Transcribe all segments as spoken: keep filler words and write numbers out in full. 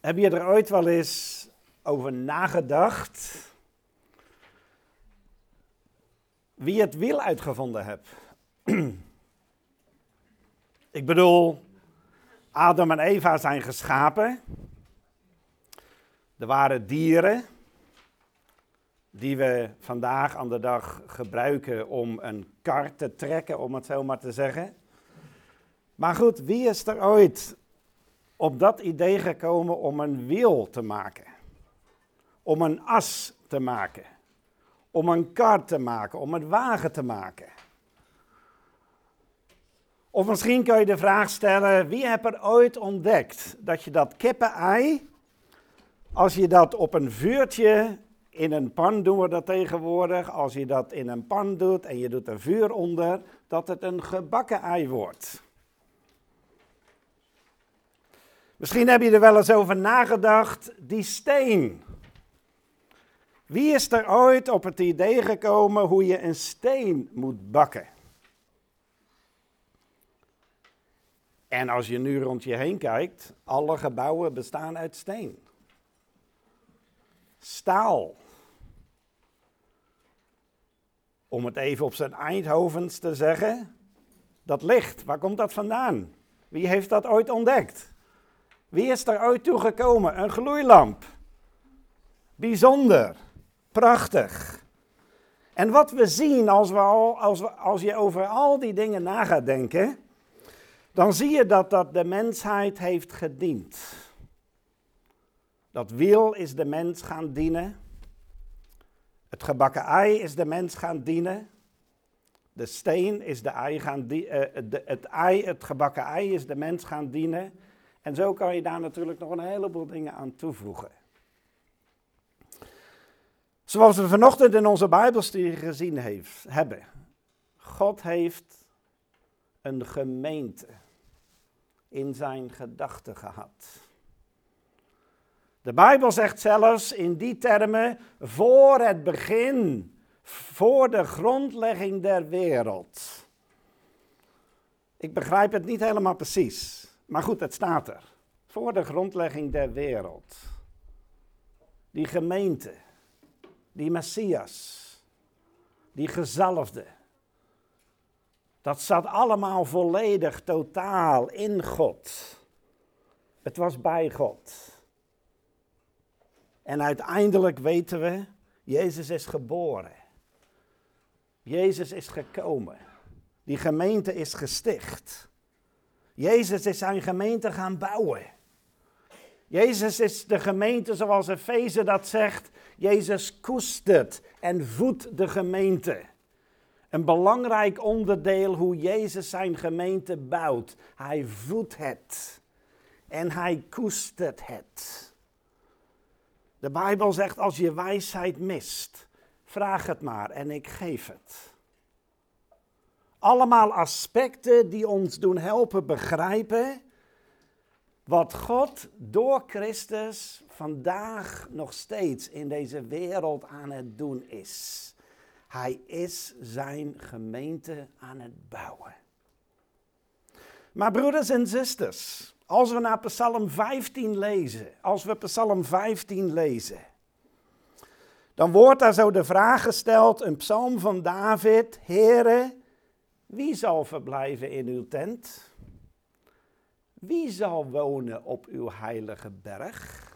Heb je er ooit wel eens over nagedacht wie het wiel uitgevonden heeft? Ik bedoel, Adam en Eva zijn geschapen. Er waren dieren die we vandaag aan de dag gebruiken om een kar te trekken, om het zo maar te zeggen. Maar goed, wie is er ooit op dat idee gekomen om een wiel te maken? Om een as te maken? Om een kar te maken? Om een wagen te maken? Of misschien kun je de vraag stellen, wie heeft er ooit ontdekt dat je dat kippenei, als je dat op een vuurtje in een pan doen we dat tegenwoordig, als je dat in een pan doet en je doet er vuur onder, dat het een gebakken ei wordt. Misschien heb je er wel eens over nagedacht, die steen. Wie is er ooit op het idee gekomen hoe je een steen moet bakken? En als je nu rond je heen kijkt, alle gebouwen bestaan uit steen. Staal. Om het even op zijn Eindhovens te zeggen, dat licht, waar komt dat vandaan? Wie heeft dat ooit ontdekt? Wie is er ooit toegekomen? Een gloeilamp. Bijzonder, prachtig. En wat we zien als, we al, als, we, als je over al die dingen na gaat denken, dan zie je dat dat de mensheid heeft gediend. Dat wiel is de mens gaan dienen. Het gebakken ei is de mens gaan dienen. De steen is de ei gaan die, uh, de, het ei, het gebakken ei is de mens gaan dienen. En zo kan je daar natuurlijk nog een heleboel dingen aan toevoegen. Zoals we vanochtend in onze Bijbelstudie gezien heeft, hebben. God heeft een gemeente in zijn gedachten gehad. De Bijbel zegt zelfs in die termen, voor het begin, voor de grondlegging der wereld. Ik begrijp het niet helemaal precies, maar goed, het staat er. Voor de grondlegging der wereld. Die gemeente, die Messias, die gezalfde. Dat zat allemaal volledig, totaal in God. Het was bij God. En uiteindelijk weten we, Jezus is geboren. Jezus is gekomen. Die gemeente is gesticht. Jezus is zijn gemeente gaan bouwen. Jezus is de gemeente zoals Efeze dat zegt. Jezus koestert en voedt de gemeente. Een belangrijk onderdeel hoe Jezus zijn gemeente bouwt. Hij voedt het. En hij koestert het. De Bijbel zegt, als je wijsheid mist, vraag het maar en ik geef het. Allemaal aspecten die ons doen helpen begrijpen wat God door Christus vandaag nog steeds in deze wereld aan het doen is. Hij is zijn gemeente aan het bouwen. Maar broeders en zusters, als we naar Psalm vijftien lezen, als we Psalm vijftien lezen, dan wordt daar zo de vraag gesteld, een psalm van David, Heere, wie zal verblijven in uw tent? Wie zal wonen op uw heilige berg?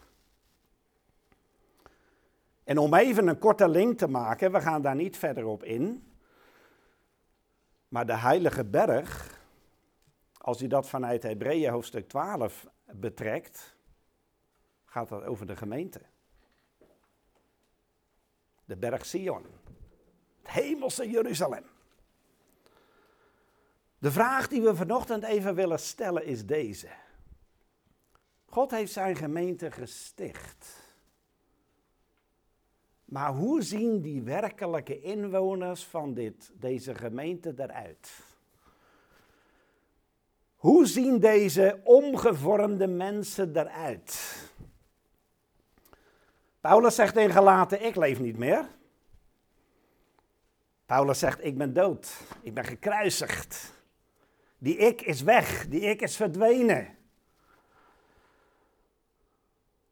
En om even een korte link te maken, we gaan daar niet verder op in, maar de heilige berg, als u dat vanuit Hebreeën hoofdstuk twaalf betrekt, gaat dat over de gemeente. De berg Sion, het hemelse Jeruzalem. De vraag die we vanochtend even willen stellen is deze. God heeft zijn gemeente gesticht. Maar hoe zien die werkelijke inwoners van dit, deze gemeente eruit? Hoe zien deze omgevormde mensen eruit? Paulus zegt in Galaten, ik leef niet meer. Paulus zegt, ik ben dood. Ik ben gekruisigd. Die ik is weg. Die ik is verdwenen.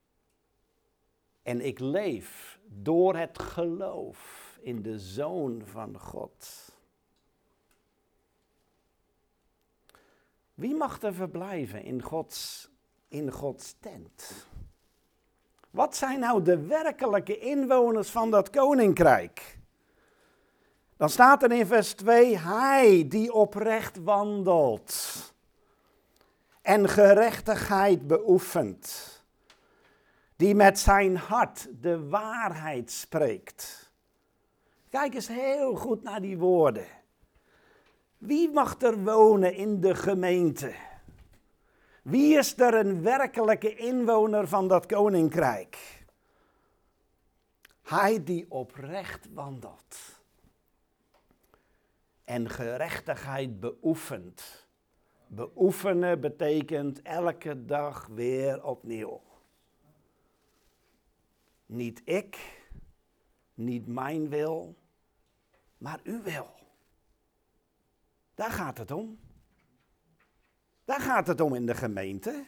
En ik leef door het geloof in de Zoon van God. Wie mag er verblijven in Gods, in Gods tent? Wat zijn nou de werkelijke inwoners van dat koninkrijk? Dan staat er in vers twee, hij die oprecht wandelt en gerechtigheid beoefent, die met zijn hart de waarheid spreekt. Kijk eens heel goed naar die woorden. Wie mag er wonen in de gemeente? Wie is er een werkelijke inwoner van dat koninkrijk? Hij die oprecht wandelt en gerechtigheid beoefent. Beoefenen betekent elke dag weer opnieuw. Niet ik, niet mijn wil, maar uw wil. Daar gaat het om. Daar gaat het om in de gemeente.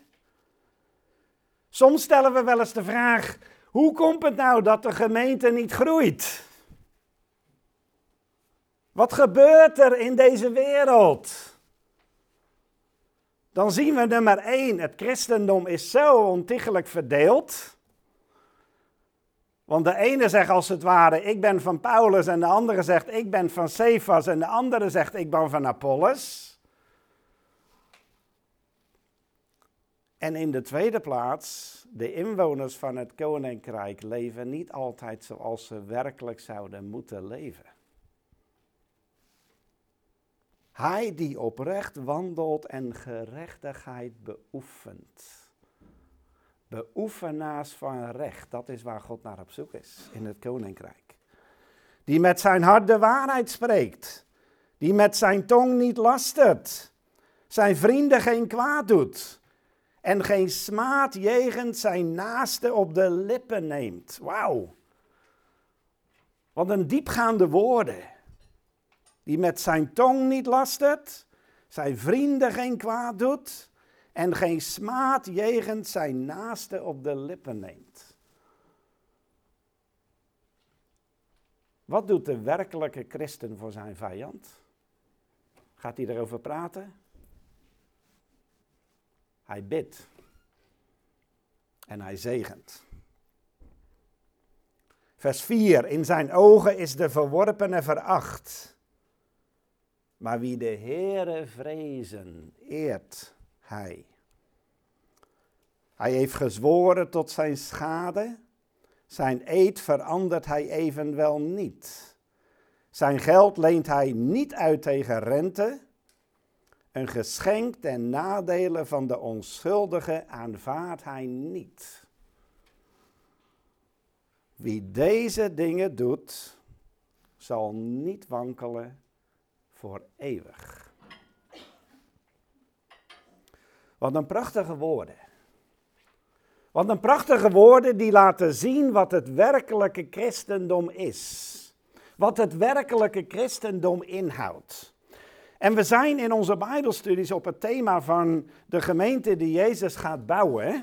Soms stellen we wel eens de vraag, hoe komt het nou dat de gemeente niet groeit? Wat gebeurt er in deze wereld? Dan zien we nummer één, het christendom is zo ontiegelijk verdeeld. Want de ene zegt als het ware, ik ben van Paulus en de andere zegt, ik ben van Cephas en de andere zegt, ik ben van Apollos. En in de tweede plaats, de inwoners van het koninkrijk leven niet altijd zoals ze werkelijk zouden moeten leven. Hij die oprecht wandelt en gerechtigheid beoefent. Beoefenaars van recht, dat is waar God naar op zoek is in het koninkrijk. Die met zijn hart de waarheid spreekt. Die met zijn tong niet lastert. Zijn vrienden geen kwaad doet. En geen smaad jegens zijn naaste op de lippen neemt. Wauw. Wat een diepgaande woorden. Die met zijn tong niet lastert. Zijn vrienden geen kwaad doet. En geen smaad jegens zijn naaste op de lippen neemt. Wat doet de werkelijke christen voor zijn vijand? Gaat hij erover praten? Hij bidt. En hij zegent. Vers vier. In zijn ogen is de verworpene veracht. Maar wie de Heere vrezen, eert hij. Hij heeft gezworen tot zijn schade. Zijn eed verandert hij evenwel niet. Zijn geld leent hij niet uit tegen rente. Een geschenk ten nadele van de onschuldige aanvaardt hij niet. Wie deze dingen doet, zal niet wankelen voor eeuwig. Wat een prachtige woorden. Wat een prachtige woorden die laten zien wat het werkelijke christendom is. Wat het werkelijke christendom inhoudt. En we zijn in onze Bijbelstudies op het thema van de gemeente die Jezus gaat bouwen.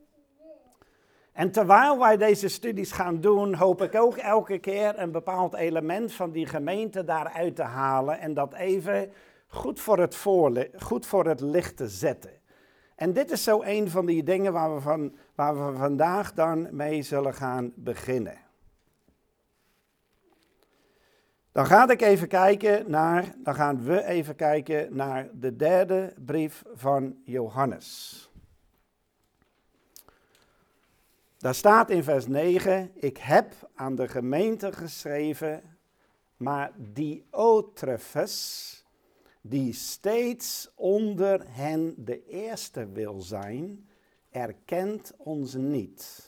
En terwijl wij deze studies gaan doen, hoop ik ook elke keer een bepaald element van die gemeente daaruit te halen en dat even goed voor het, voorli- goed voor het licht te zetten. En dit is zo een van die dingen waar we, van, waar we vandaag dan mee zullen gaan beginnen. Dan ga ik even kijken naar, dan gaan we even kijken naar de derde brief van Johannes. Daar staat in vers negen, ik heb aan de gemeente geschreven, maar Diotrefes, die steeds onder hen de eerste wil zijn, erkent ons niet.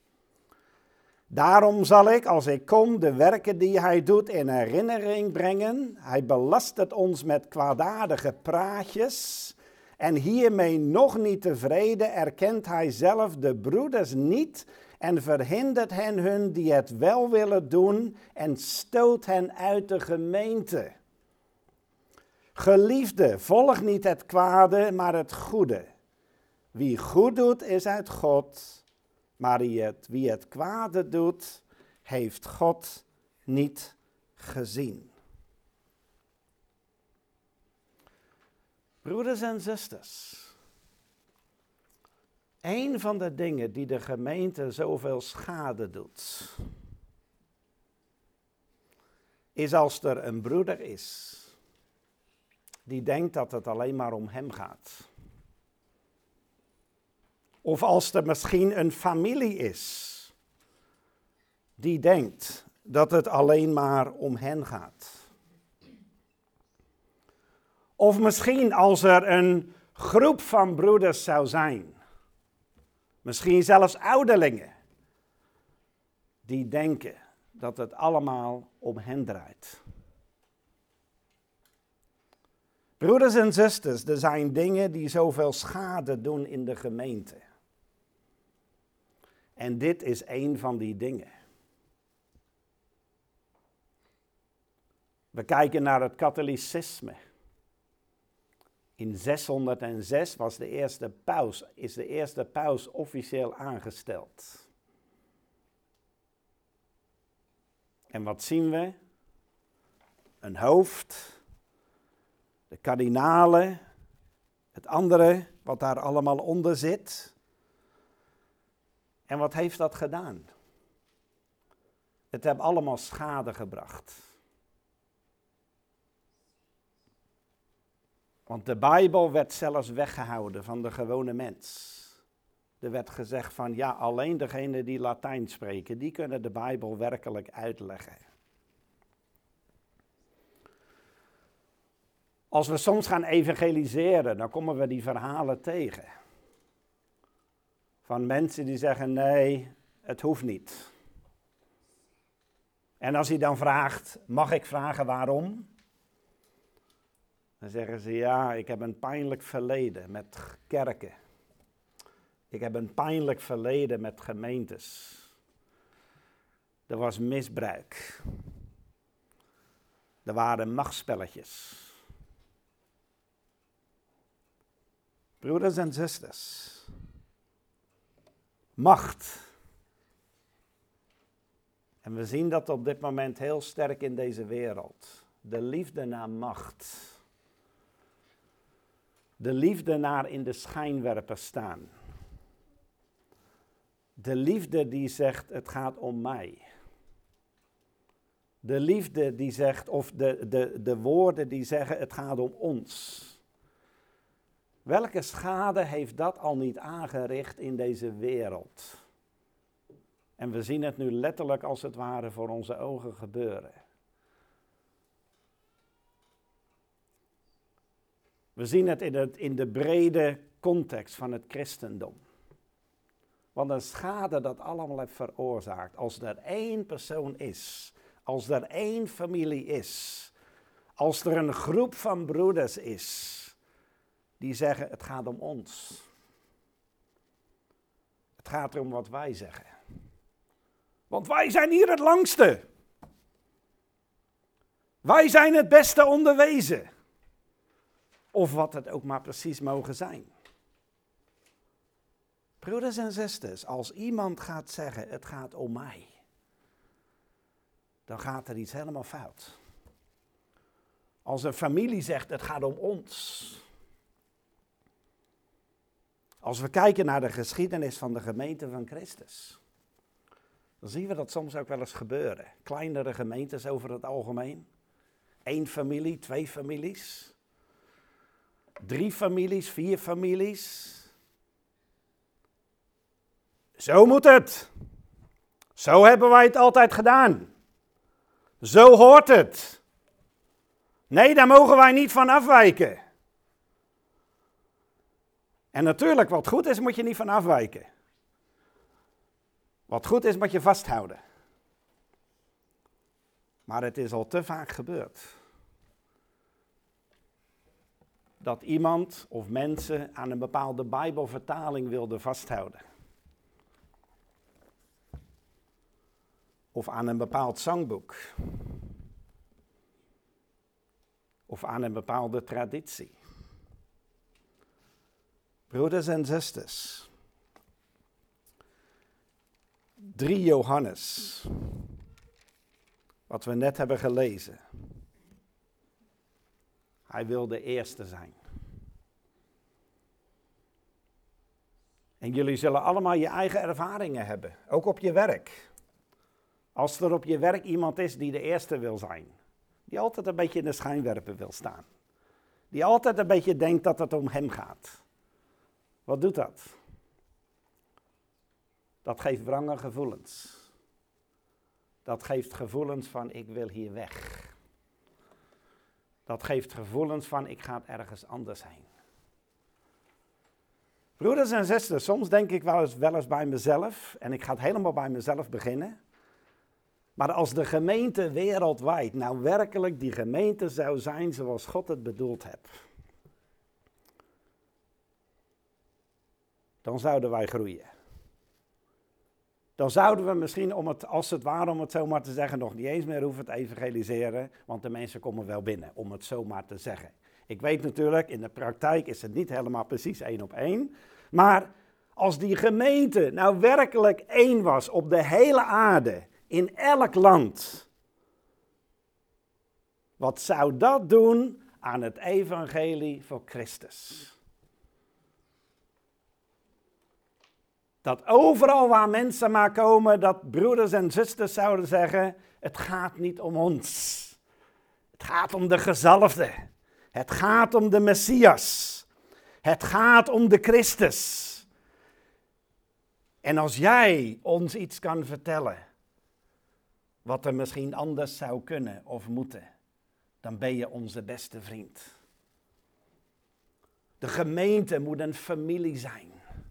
Daarom zal ik, als ik kom, de werken die hij doet in herinnering brengen. Hij belastert ons met kwaadaardige praatjes. En hiermee nog niet tevreden erkent hij zelf de broeders niet en verhindert hen hun die het wel willen doen en stoot hen uit de gemeente. Geliefde, volg niet het kwade, maar het goede. Wie goed doet is uit God, Maar wie het, wie het kwade doet, heeft God niet gezien. Broeders en zusters, een van de dingen die de gemeente zoveel schade doet, is als er een broeder is die denkt dat het alleen maar om hem gaat. Of als er misschien een familie is die denkt dat het alleen maar om hen gaat. Of misschien als er een groep van broeders zou zijn, misschien zelfs ouderlingen, die denken dat het allemaal om hen draait. Broeders en zusters, er zijn dingen die zoveel schade doen in de gemeente. En dit is een van die dingen. We kijken naar het katholicisme. In zeshonderdzes was de eerste paus, is de eerste paus officieel aangesteld. En wat zien we? Een hoofd, de kardinalen, het andere wat daar allemaal onder zit. En wat heeft dat gedaan? Het heeft allemaal schade gebracht. Want de Bijbel werd zelfs weggehouden van de gewone mens. Er werd gezegd van ja, alleen degenen die Latijn spreken, die kunnen de Bijbel werkelijk uitleggen. Als we soms gaan evangeliseren, dan komen we die verhalen tegen. Van mensen die zeggen nee, het hoeft niet. En als hij dan vraagt, mag ik vragen waarom? Dan zeggen ze, ja, ik heb een pijnlijk verleden met kerken. Ik heb een pijnlijk verleden met gemeentes. Er was misbruik. Er waren machtsspelletjes. Broeders en zusters. Macht. En we zien dat op dit moment heel sterk in deze wereld. De liefde naar macht. De liefde naar in de schijnwerper staan. De liefde die zegt, het gaat om mij. De liefde die zegt, of de, de, de woorden die zeggen, het gaat om ons. Welke schade heeft dat al niet aangericht in deze wereld? En we zien het nu letterlijk als het ware voor onze ogen gebeuren. We zien het in, het in de brede context van het christendom. Wat een schade dat allemaal heeft veroorzaakt. Als er één persoon is, als er één familie is, als er een groep van broeders is, die zeggen het gaat om ons. Het gaat erom wat wij zeggen. Want wij zijn hier het langste. Wij zijn het beste onderwezen. Of wat het ook maar precies mogen zijn. Broeders en zusters, als iemand gaat zeggen, het gaat om mij, dan gaat er iets helemaal fout. Als een familie zegt, het gaat om ons. Als we kijken naar de geschiedenis van de gemeente van Christus, dan zien we dat soms ook wel eens gebeuren. Kleinere gemeentes over het algemeen. Eén familie, twee families. Drie families, vier families. Zo moet het. Zo hebben wij het altijd gedaan. Zo hoort het. Nee, daar mogen wij niet van afwijken. En natuurlijk, wat goed is, moet je niet van afwijken. Wat goed is, moet je vasthouden. Maar het is al te vaak gebeurd. Dat iemand of mensen aan een bepaalde Bijbelvertaling wilden vasthouden. Of aan een bepaald zangboek. Of aan een bepaalde traditie. Broeders en zusters. drie Johannes, wat we net hebben gelezen. Hij wil de eerste zijn. En jullie zullen allemaal je eigen ervaringen hebben, ook op je werk. Als er op je werk iemand is die de eerste wil zijn, die altijd een beetje in de schijnwerper wil staan, die altijd een beetje denkt dat het om hem gaat. Wat doet dat? Dat geeft wrange gevoelens. Dat geeft gevoelens van ik wil hier weg. Dat geeft gevoelens van ik ga ergens anders heen. Broeders en zusters, soms denk ik wel eens, wel eens bij mezelf, en ik ga het helemaal bij mezelf beginnen. Maar als de gemeente wereldwijd nou werkelijk die gemeente zou zijn zoals God het bedoeld heeft, dan zouden wij groeien. Dan zouden we misschien, om het, als het ware om het zo maar te zeggen, nog niet eens meer hoeven te evangeliseren, want de mensen komen wel binnen, om het zo maar te zeggen. Ik weet natuurlijk, in de praktijk is het niet helemaal precies één op één, maar als die gemeente nou werkelijk één was op de hele aarde, in elk land, wat zou dat doen aan het evangelie voor Christus? Dat overal waar mensen maar komen, dat broeders en zusters zouden zeggen, het gaat niet om ons. Het gaat om de gezalfde. Het gaat om de Messias. Het gaat om de Christus. En als jij ons iets kan vertellen, wat er misschien anders zou kunnen of moeten, dan ben je onze beste vriend. De gemeente moet een familie zijn.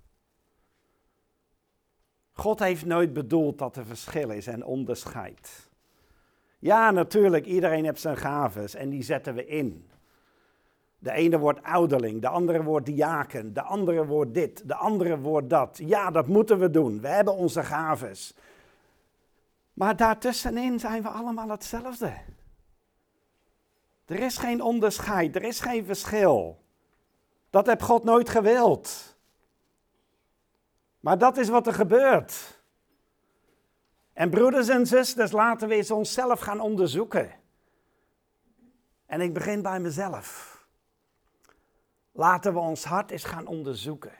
God heeft nooit bedoeld dat er verschil is en onderscheid. Ja, natuurlijk, iedereen heeft zijn gaves en die zetten we in. De ene wordt ouderling, de andere wordt diaken, de andere wordt dit, de andere wordt dat. Ja, dat moeten we doen, we hebben onze gaves. Maar daartussenin zijn we allemaal hetzelfde. Er is geen onderscheid, er is geen verschil. Dat heeft God nooit gewild. Maar dat is wat er gebeurt. En broeders en zusters, laten we eens onszelf gaan onderzoeken. En ik begin bij mezelf. Laten we ons hart eens gaan onderzoeken.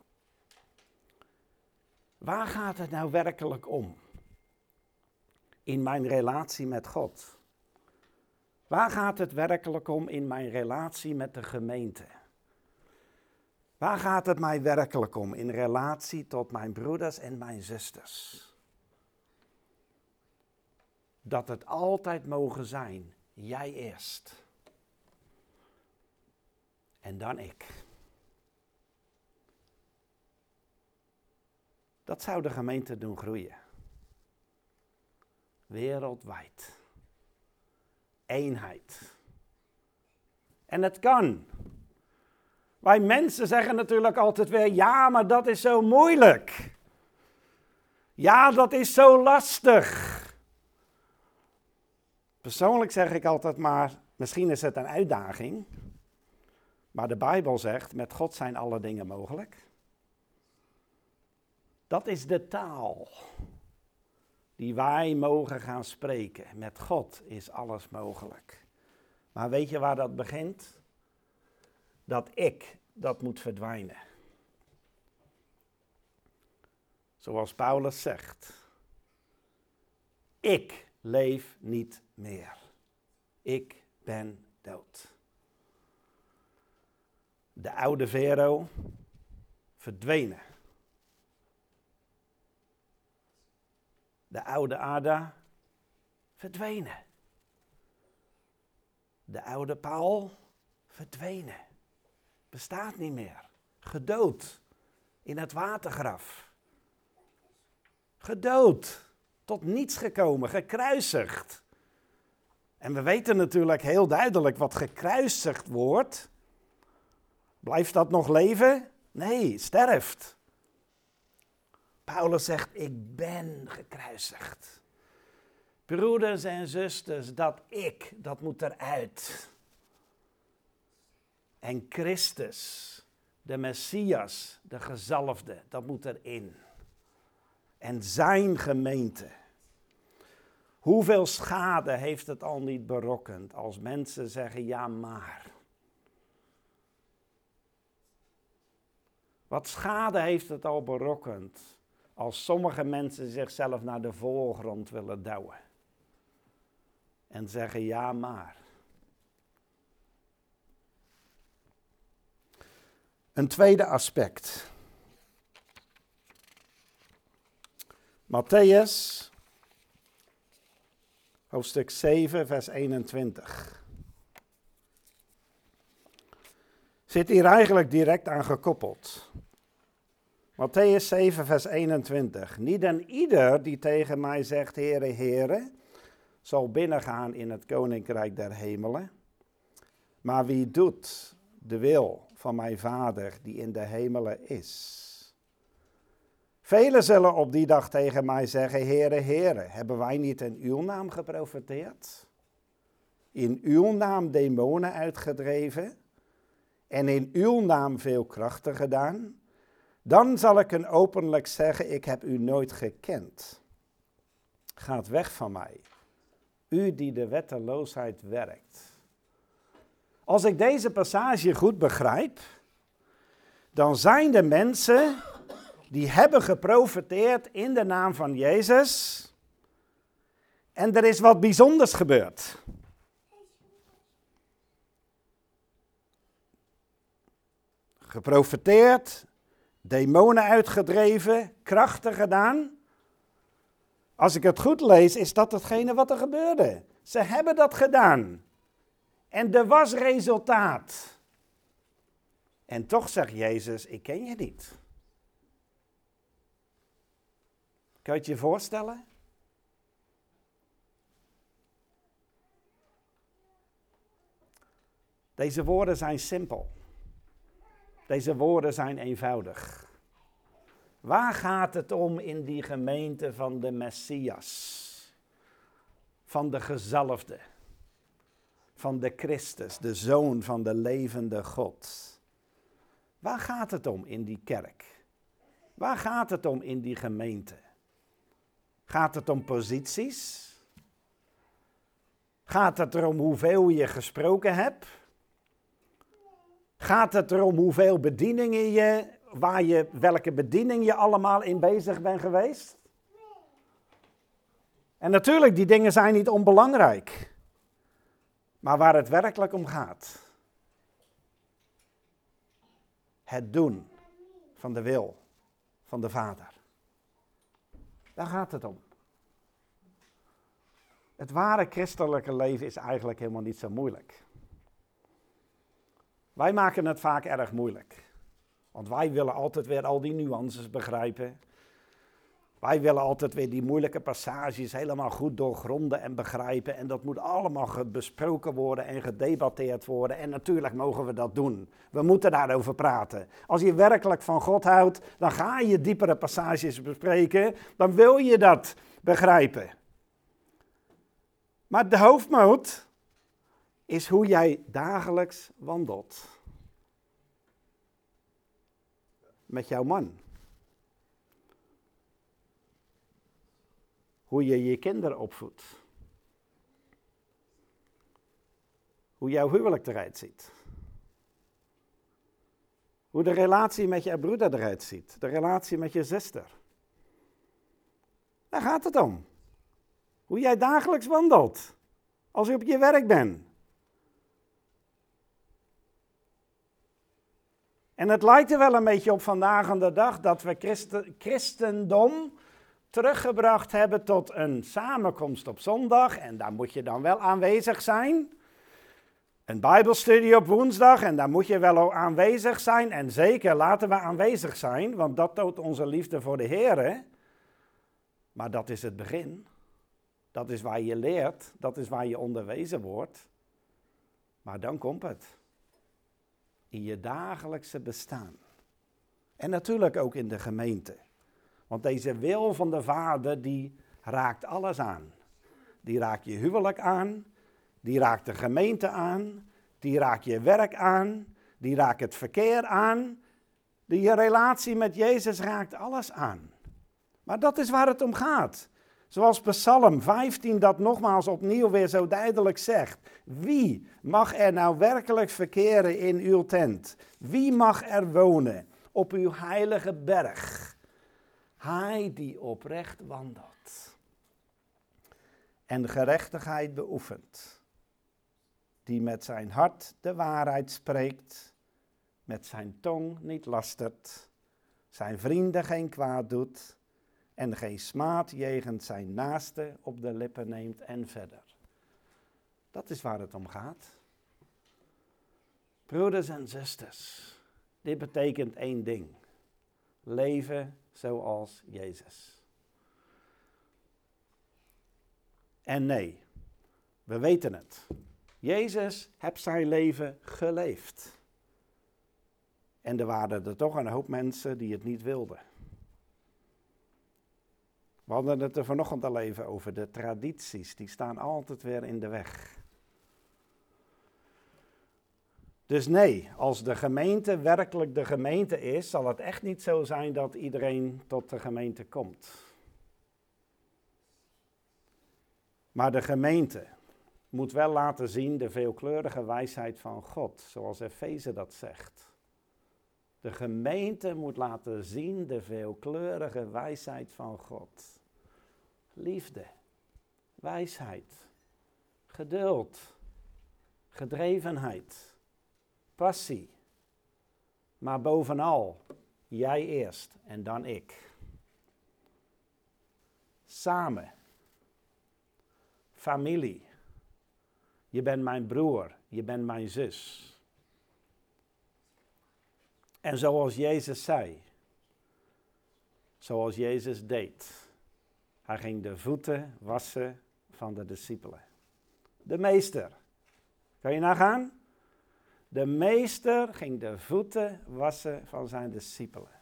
Waar gaat het nou werkelijk om? In mijn relatie met God. Waar gaat het werkelijk om in mijn relatie met de gemeente? Waar gaat het mij werkelijk om in relatie tot mijn broeders en mijn zusters? Dat het altijd mogen zijn, jij eerst. En dan ik. Dat zou de gemeente doen groeien. Wereldwijd. Eenheid. En het kan. Wij mensen zeggen natuurlijk altijd weer, ja, maar dat is zo moeilijk. Ja, dat is zo lastig. Persoonlijk zeg ik altijd maar, misschien is het een uitdaging. Maar de Bijbel zegt, met God zijn alle dingen mogelijk. Dat is de taal die wij mogen gaan spreken. Met God is alles mogelijk. Maar weet je waar dat begint? Dat ik, dat moet verdwijnen. Zoals Paulus zegt. Ik leef niet meer. Ik ben dood. De oude Vero verdwenen. De oude Ada verdwenen. De oude Paul verdwenen. Bestaat niet meer. Gedood in het watergraf. Gedood. Tot niets gekomen. Gekruisigd. En we weten natuurlijk heel duidelijk wat gekruisigd wordt. Blijft dat nog leven? Nee, sterft. Paulus zegt, ik ben gekruisigd. Broeders en zusters, dat ik, dat moet eruit. En Christus, de Messias, de gezalfde, dat moet erin. En zijn gemeente. Hoeveel schade heeft het al niet berokkend als mensen zeggen ja maar. Wat schade heeft het al berokkend als sommige mensen zichzelf naar de voorgrond willen douwen. En zeggen ja maar. Een tweede aspect. Mattheüs, hoofdstuk zeven, vers eenentwintig. Zit hier eigenlijk direct aan gekoppeld. Mattheüs zeven, vers eenentwintig. Niet en ieder die tegen mij zegt, Heere, Heere, zal binnengaan in het koninkrijk der hemelen. Maar wie doet de wil van mijn Vader die in de hemelen is. Velen zullen op die dag tegen mij zeggen, Heere, Heere, hebben wij niet in uw naam geprofeteerd? In uw naam demonen uitgedreven? En in uw naam veel krachten gedaan? Dan zal ik hen openlijk zeggen, ik heb u nooit gekend. Gaat weg van mij, u die de wetteloosheid werkt. Als ik deze passage goed begrijp, dan zijn de mensen die hebben geprofeteerd in de naam van Jezus. En er is wat bijzonders gebeurd. Geprofeteerd, demonen uitgedreven, krachten gedaan. Als ik het goed lees, is dat hetgene wat er gebeurde. Ze hebben dat gedaan. En er was resultaat. En toch zegt Jezus, ik ken je niet. Kan je het je voorstellen? Deze woorden zijn simpel. Deze woorden zijn eenvoudig. Waar gaat het om in die gemeente van de Messias? Van de gezalfde? Van de Christus, de Zoon van de levende God? Waar gaat het om in die kerk? Waar gaat het om in die gemeente? Gaat het om posities? Gaat het erom hoeveel je gesproken hebt? Gaat het erom hoeveel bedieningen je, waar je, welke bediening je allemaal in bezig bent geweest? En natuurlijk, die dingen zijn niet onbelangrijk. Maar waar het werkelijk om gaat. Het doen van de wil van de Vader. Daar gaat het om. Het ware christelijke leven is eigenlijk helemaal niet zo moeilijk. Wij maken het vaak erg moeilijk. Want wij willen altijd weer al die nuances begrijpen. Wij willen altijd weer die moeilijke passages helemaal goed doorgronden en begrijpen. En dat moet allemaal besproken worden en gedebatteerd worden. En natuurlijk mogen we dat doen. We moeten daarover praten. Als je werkelijk van God houdt, dan ga je diepere passages bespreken. Dan wil je dat begrijpen. Maar de hoofdmoot is hoe jij dagelijks wandelt. Met jouw man. Hoe je je kinderen opvoedt. Hoe jouw huwelijk eruit ziet. Hoe de relatie met je broeder eruit ziet. De relatie met je zuster. Daar gaat het om. Hoe jij dagelijks wandelt. Als je op je werk bent. En het lijkt er wel een beetje op vandaag aan de dag dat we Christen, christendom teruggebracht hebben tot een samenkomst op zondag. En daar moet je dan wel aanwezig zijn. Een bijbelstudie op woensdag en daar moet je wel aanwezig zijn. En zeker laten we aanwezig zijn, want dat toont onze liefde voor de Heer. Maar dat is het begin. Dat is waar je leert, dat is waar je onderwezen wordt. Maar dan komt het. In je dagelijkse bestaan. En natuurlijk ook in de gemeente. Want deze wil van de Vader, die raakt alles aan. Die raakt je huwelijk aan. Die raakt de gemeente aan. Die raakt je werk aan. Die raakt het verkeer aan. Die je relatie met Jezus raakt alles aan. Maar dat is waar het om gaat. Zoals Psalm vijftien dat nogmaals opnieuw weer zo duidelijk zegt. Wie mag er nou werkelijk verkeren in uw tent? Wie mag er wonen op uw heilige berg? Hij die oprecht wandelt en gerechtigheid beoefent. Die met zijn hart de waarheid spreekt, met zijn tong niet lastert, zijn vrienden geen kwaad doet en geen smaad jegens zijn naaste op de lippen neemt en verder. Dat is waar het om gaat. Broeders en zusters, dit betekent één ding. Leven zoals Jezus. En nee, we weten het. Jezus heeft zijn leven geleefd. En er waren er toch een hoop mensen die het niet wilden. We hadden het er vanochtend al even over, de tradities, die staan altijd weer in de weg. Dus nee, als de gemeente werkelijk de gemeente is, zal het echt niet zo zijn dat iedereen tot de gemeente komt. Maar de gemeente moet wel laten zien de veelkleurige wijsheid van God, zoals Efeze dat zegt. De gemeente moet laten zien de veelkleurige wijsheid van God. Liefde, wijsheid, geduld, gedrevenheid, passie. Maar bovenal, jij eerst en dan ik. Samen. Familie. Je bent mijn broer, je bent mijn zus. En zoals Jezus zei, zoals Jezus deed, hij ging de voeten wassen van de discipelen. De meester, kan je nagaan? De meester ging de voeten wassen van zijn discipelen.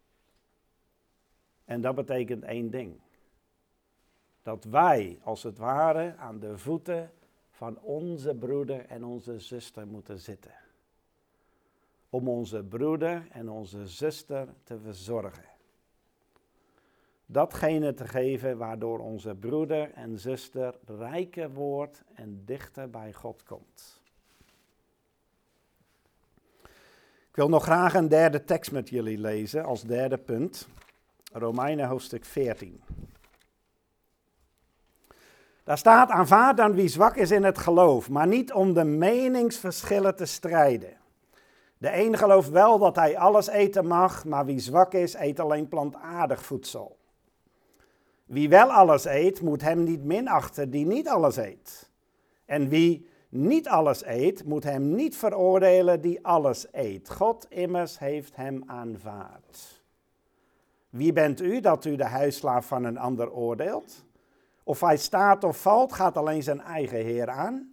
En dat betekent één ding. Dat wij, als het ware, aan de voeten van onze broeder en onze zuster moeten zitten. Om onze broeder en onze zuster te verzorgen. Datgene te geven waardoor onze broeder en zuster rijker wordt en dichter bij God komt. Ik wil nog graag een derde tekst met jullie lezen als derde punt. Romeinen hoofdstuk veertien. Daar staat: aanvaard dan wie zwak is in het geloof, maar niet om de meningsverschillen te strijden. De een gelooft wel dat hij alles eten mag, maar wie zwak is, eet alleen plantaardig voedsel. Wie wel alles eet, moet hem niet minachten die niet alles eet. En wie niet alles eet, moet hem niet veroordelen die alles eet. God immers heeft hem aanvaard. Wie bent u dat u de huisslaaf van een ander oordeelt? Of hij staat of valt, gaat alleen zijn eigen Heer aan.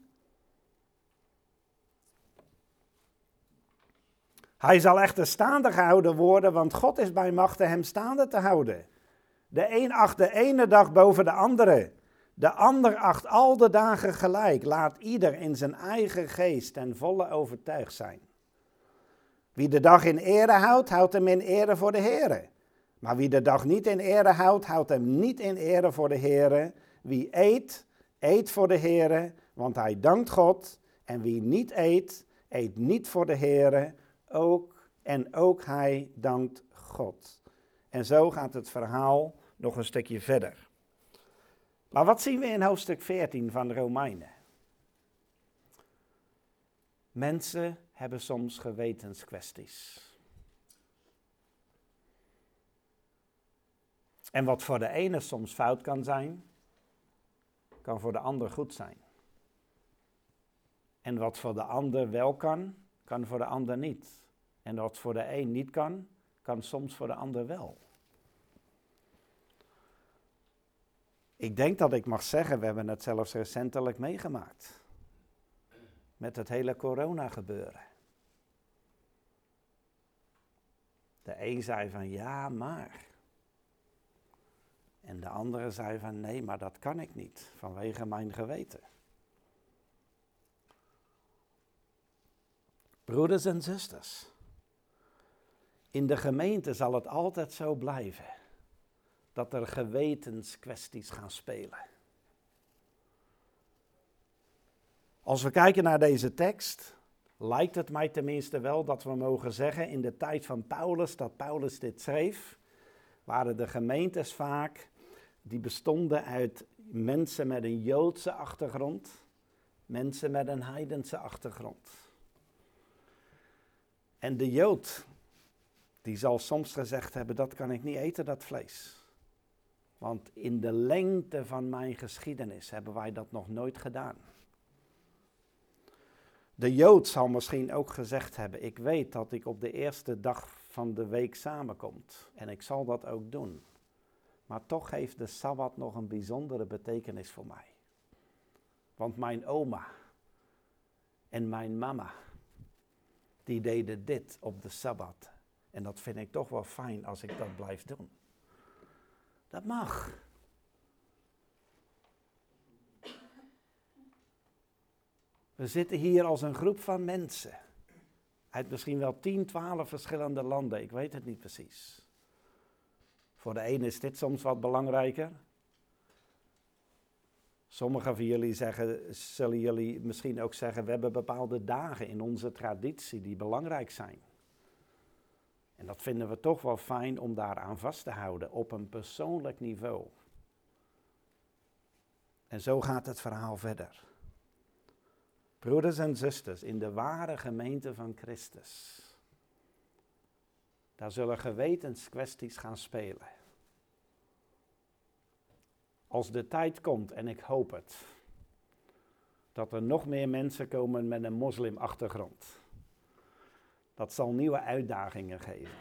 Hij zal echter staande gehouden worden, want God is bij machte hem staande te houden. De een acht de ene dag boven de andere. De ander acht al de dagen gelijk. Laat ieder in zijn eigen geest ten volle overtuigd zijn. Wie de dag in ere houdt, houdt hem in ere voor de Heere. Maar wie de dag niet in ere houdt, houdt hem niet in ere voor de Heere. Wie eet, eet voor de Heere, want hij dankt God. En wie niet eet, eet niet voor de Heere, ook, en ook hij dankt God. En zo gaat het verhaal nog een stukje verder. Maar wat zien we in hoofdstuk veertien van de Romeinen? Mensen hebben soms gewetenskwesties. En wat voor de ene soms fout kan zijn, kan voor de ander goed zijn. En wat voor de ander wel kan, kan voor de ander niet. En wat voor de een niet kan, kan soms voor de ander wel. Ik denk dat ik mag zeggen, we hebben het zelfs recentelijk meegemaakt. Met het hele corona gebeuren. De een zei van ja, maar. En de andere zei van nee, maar dat kan ik niet, vanwege mijn geweten. Broeders en zusters, in de gemeente zal het altijd zo blijven. dat er gewetenskwesties gaan spelen. Als we kijken naar deze tekst, lijkt het mij tenminste wel dat we mogen zeggen, in de tijd van Paulus, dat Paulus dit schreef, waren de gemeentes vaak, die bestonden uit mensen met een Joodse achtergrond, mensen met een heidense achtergrond. En de Jood, die zal soms gezegd hebben, dat kan ik niet eten, dat vlees. Want in de lengte van mijn geschiedenis hebben wij dat nog nooit gedaan. De Jood zal misschien ook gezegd hebben, ik weet dat ik op de eerste dag van de week samenkomt. En ik zal dat ook doen. Maar toch heeft de Sabbat nog een bijzondere betekenis voor mij. Want mijn oma en mijn mama, die deden dit op de Sabbat. En dat vind ik toch wel fijn als ik dat blijf doen. Dat mag. We zitten hier als een groep van mensen. Uit misschien wel tien, twaalf verschillende landen. Ik weet het niet precies. Voor de ene is dit soms wat belangrijker. Sommigen van jullie zeggen, zullen jullie misschien ook zeggen, we hebben bepaalde dagen in onze traditie die belangrijk zijn. En dat vinden we toch wel fijn om daaraan vast te houden op een persoonlijk niveau. En zo gaat het verhaal verder. Broeders en zusters, in de ware gemeente van Christus, daar zullen gewetenskwesties gaan spelen. Als de tijd komt, en ik hoop het, dat er nog meer mensen komen met een moslimachtergrond. Dat zal nieuwe uitdagingen geven.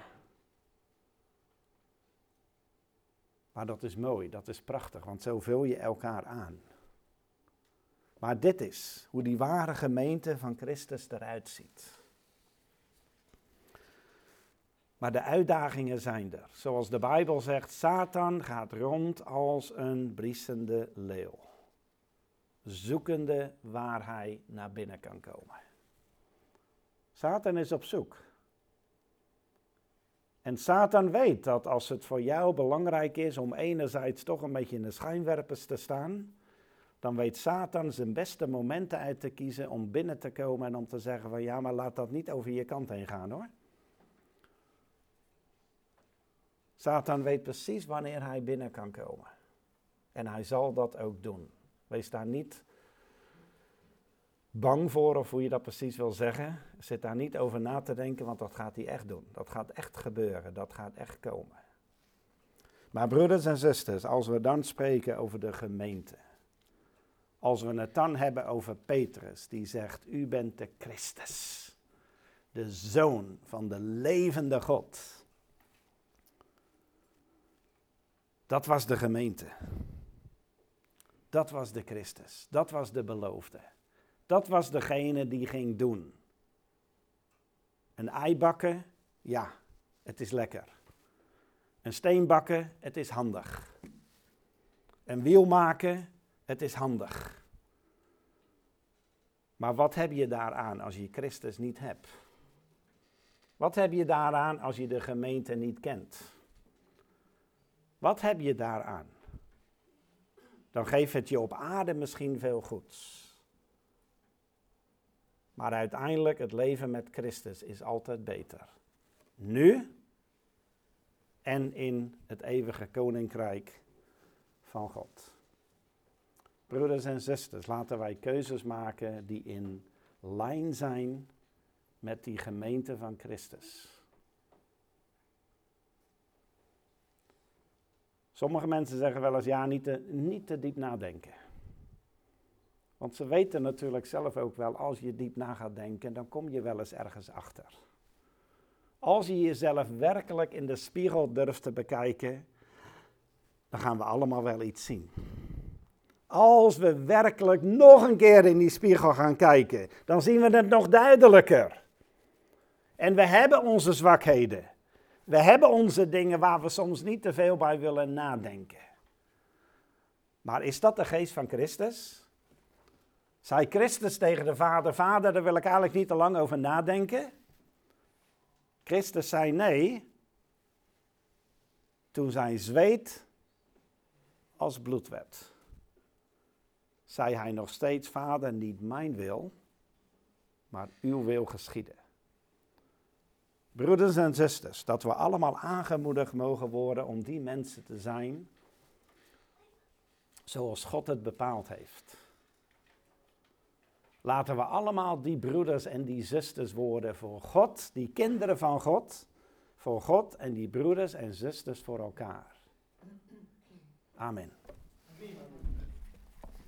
Maar dat is mooi, dat is prachtig, want zo vul je elkaar aan. Maar dit is hoe die ware gemeente van Christus eruit ziet. Maar de uitdagingen zijn er. Zoals de Bijbel zegt, Satan gaat rond als een briesende leeuw. Zoekende waar hij naar binnen kan komen. Satan is op zoek. En Satan weet dat als het voor jou belangrijk is om enerzijds toch een beetje in de schijnwerpers te staan, dan weet Satan zijn beste momenten uit te kiezen om binnen te komen en om te zeggen van ja, maar laat dat niet over je kant heen gaan hoor. Satan weet precies wanneer hij binnen kan komen. En hij zal dat ook doen. Wees daar niet bang voor, of hoe je dat precies wil zeggen. Zit daar niet over na te denken, want dat gaat hij echt doen. Dat gaat echt gebeuren, dat gaat echt komen. Maar broeders en zusters, als we dan spreken over de gemeente. Als we het dan hebben over Petrus, die zegt, u bent de Christus. De Zoon van de levende God. Dat was de gemeente. Dat was de Christus. Dat was de beloofde. Dat was degene die ging doen. Een ei bakken, ja, het is lekker. Een steen bakken, het is handig. Een wiel maken, het is handig. Maar wat heb je daaraan als je Christus niet hebt? Wat heb je daaraan als je de gemeente niet kent? Wat heb je daaraan? Dan geeft het je op aarde misschien veel goeds. Maar uiteindelijk, het leven met Christus is altijd beter. Nu en in het eeuwige koninkrijk van God. Broeders en zusters, laten wij keuzes maken die in lijn zijn met die gemeente van Christus. Sommige mensen zeggen wel eens, ja, niet te, niet te diep nadenken. Want ze weten natuurlijk zelf ook wel, als je diep na gaat denken, dan kom je wel eens ergens achter. Als je jezelf werkelijk in de spiegel durft te bekijken, dan gaan we allemaal wel iets zien. Als we werkelijk nog een keer in die spiegel gaan kijken, dan zien we het nog duidelijker. En we hebben onze zwakheden. We hebben onze dingen waar we soms niet te veel bij willen nadenken. Maar is dat de geest van Christus? Zei Christus tegen de Vader, Vader, daar wil ik eigenlijk niet te lang over nadenken. Christus zei nee. Toen zijn zweet als bloedwet, zei hij nog steeds: Vader, niet mijn wil, maar uw wil geschieden. Broeders en zusters, dat we allemaal aangemoedigd mogen worden om die mensen te zijn zoals God het bepaald heeft. Laten we allemaal die broeders en die zusters worden voor God, die kinderen van God, voor God en die broeders en zusters voor elkaar. Amen.